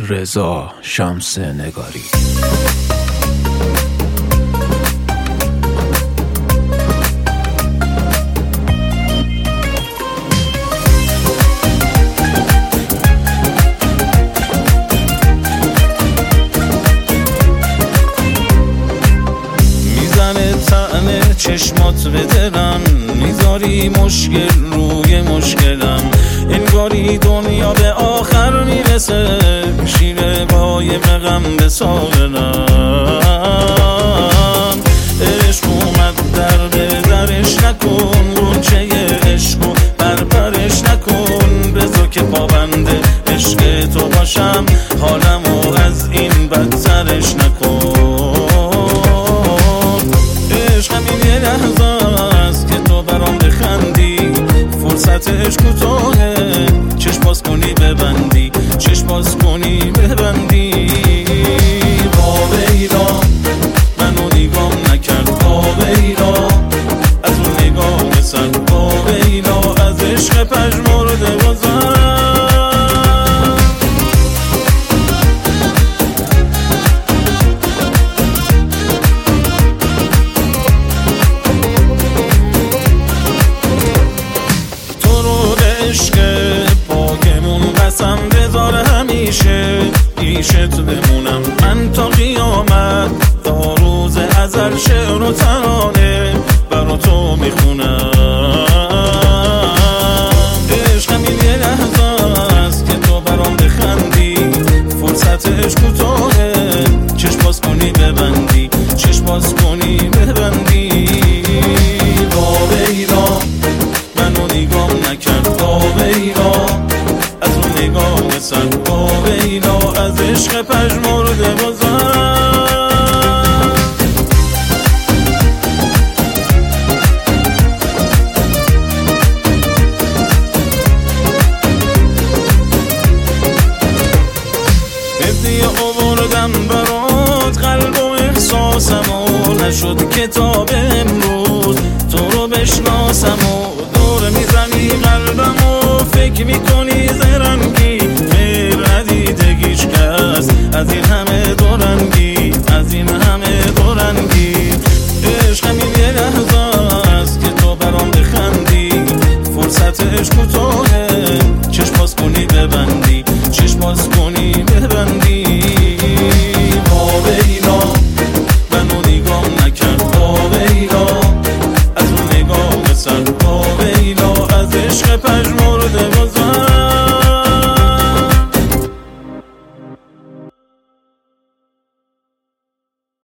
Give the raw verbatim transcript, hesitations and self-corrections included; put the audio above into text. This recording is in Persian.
رضا شمس نگاری. میزنه طعم چشمات به دلم، میذاری مشکل روی مشکلم، انگاری دنیا به آخر میرسه، شیره قایم غم به ساغرم. عشق اومد در به درش نکن، گنچه عشقو برپرش نکن، بذار که پابند عشق تو باشم، حالمو از این بدترش نکن. عشق همین یه لحظه است که تو برام بخندی، فرصت عشق کوتاهه، چشم باز کنی ببندی، چشم باز کنی ببندی. واویلا منو نگام نکرد، واویلا از اون نگاه سر، واویلا از عشق پژمرده گذر. قسم بذار همیشه پیشت بمونم، من تا قیامت، تا روز ازل شعر و ترانه برا تو میخونم. عشق همین یه لحظه است که تو برام بخندی، فرصت عشق کوتاهه، چشم باز کنی ببندی، چشم باز کنی ببندی. واویلا منو نگام نکرد، واویلا از اون نگاه سر، واویلا از عشق پژمرده گذر. هدیه آوردم برات، قلب و احساسمو، نشد کتاب امروز تو رو بشناسم و دور میزنی قلبمو، فکر میکنی زرنگی، غیر ندیده هیچ کس از این همه دورنگی، از این همه دورنگی. عشق همین یه لحظه است که تو برام بخندی، فرصت عشق کوتاهه، چشم باز کنی ببندی، چشم باز کنی ببندی.